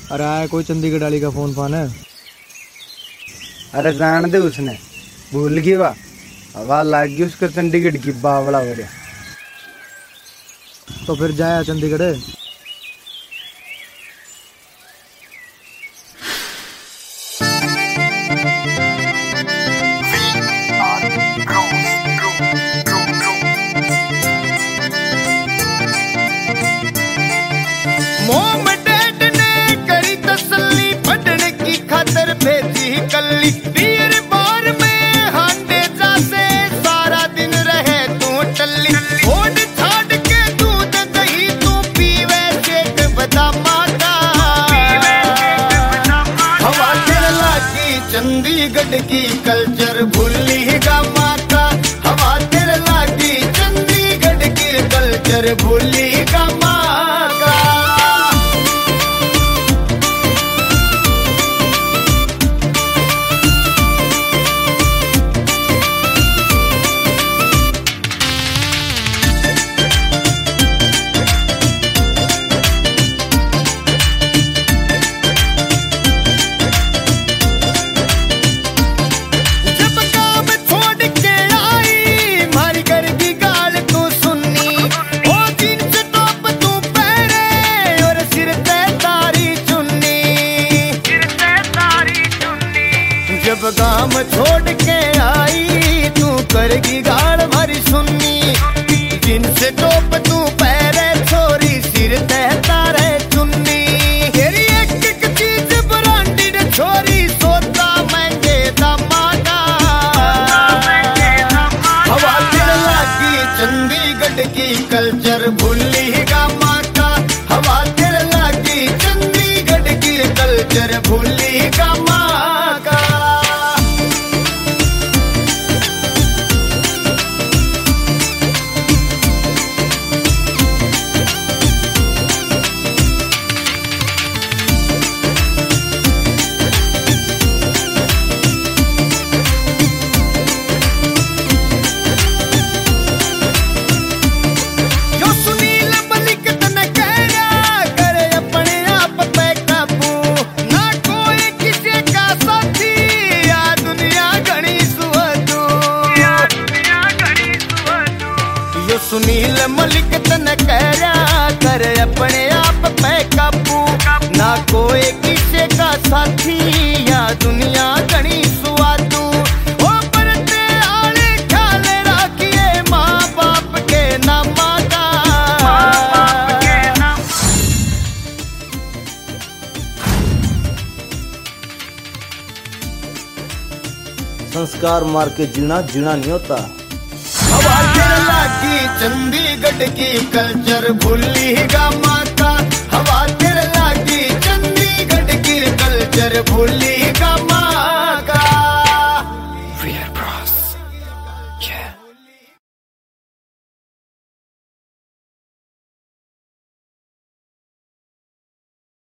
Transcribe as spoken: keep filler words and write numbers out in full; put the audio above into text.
अरे आया कोई चंडीगढ़ वाली का फोन फान है। अरे जान दे उसने भूल गई वा हवा लाग गई उसका चंडीगढ़ की बावड़ा हो गया। तो फिर जाया चंडीगढ़। मोम डैड ने करी तसल्ली पढ़ने की खातर भेजी कल्ली पीर बार में हांडे जासे सारा दिन रहे तू टल्ली ओढ़ छाड़ के दूध दही तू पीवे शेक बदामा का हवा केरला की चंडीगढ़ की कल्चर भूली गा माता। हवा केरला की चंडीगढ़ की कल्चर भूली गा माता। जब गाम छोड़ के आई तू करेगी गाड़ भरी सुन्नी जिनसे टोप तू पैरे छोरी सिर तहता रहे चुन्नी तेरी एक एक चीज ब्रांडेड छोरी सोता महंगे दामादा। हवा केरला की चंडीगढ़ की कल्चर भूली गा माता। हवा केरला की चंडीगढ़ की कल्चर भूली गा माता। सुनील मलिक तन कहरा कर अपने आप पे काबू ना कोई किसी का साथी या दुनिया घनी सुआदू ओ परते आले ख्याल रखिए माँ बाप के नामा का। संस्कार मार के जीना जीना नहीं होता। हवा केरला की चंडीगढ़ की कल्चर भूली गा माता। हवा केरला की चंडीगढ़ की कल्चर भूली